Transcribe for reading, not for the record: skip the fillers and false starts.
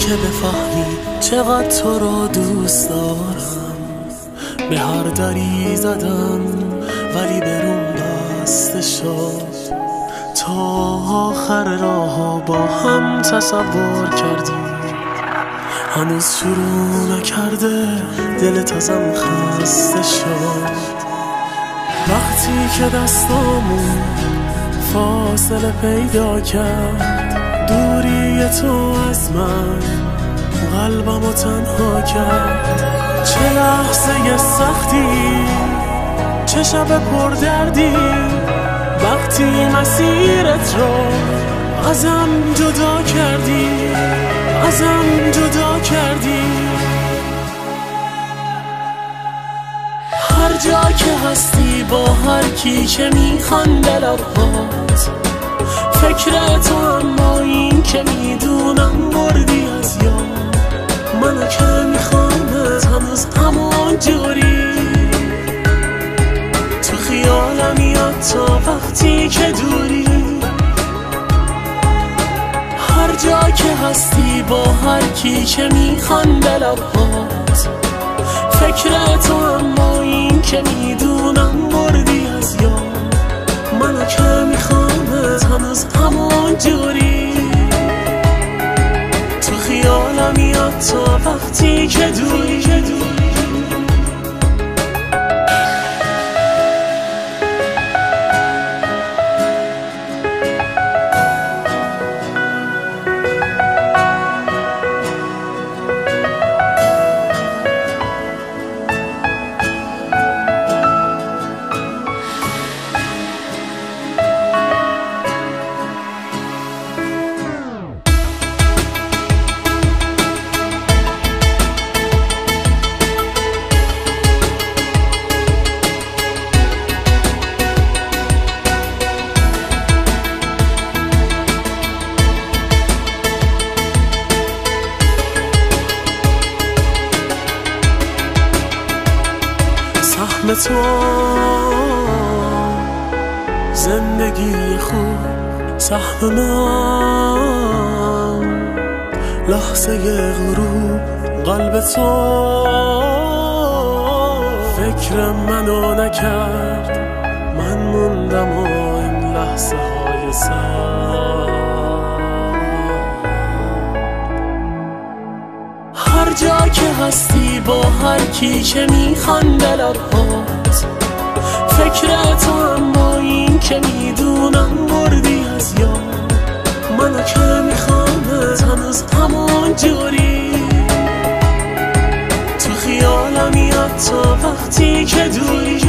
که بفهمی چقدر تو را دوست دارم. به هر دری زدم ولی برون بسته شد. تا آخر راه با هم تصور کردیم، هنوز شروع نکرده دلت ازم خسته شد. وقتی که دستامون فاصله پیدا کرد، دوری تو از من قلبمو تنها کرد. چه لحظه سختی، چه شب پردردی، وقتی مسیرت رو ازم جدا کردی، ازم جدا کردی. هر جا که هستی با هر کی که میخنده لبهات، فکر تو اما این که میدونم بردی از یاد. منو که میخوامت هنوز همون جوری، تو خیالم میاد تا وقتی که دوری. هر جا که هستی با هر کی که میخنده لبهات، فکر تو اما این که میدونم بردی از یاد. منو که میخوامت هنوز همون جوری، تو خیالم میاد تا وقتی که دوری. سهم تو زندگی خوب، سهم من لحظه غروب. قلب تو فکر منو نکرد، من موندم و این لحظه های سر. هر جا که هستی با هر کی که میخنده لبهات، فکر تو اما این که میدونم بردی از یاد. منو که میخوامت هنوز همون جوری، تو خیالم میاد تا وقتی که دوری.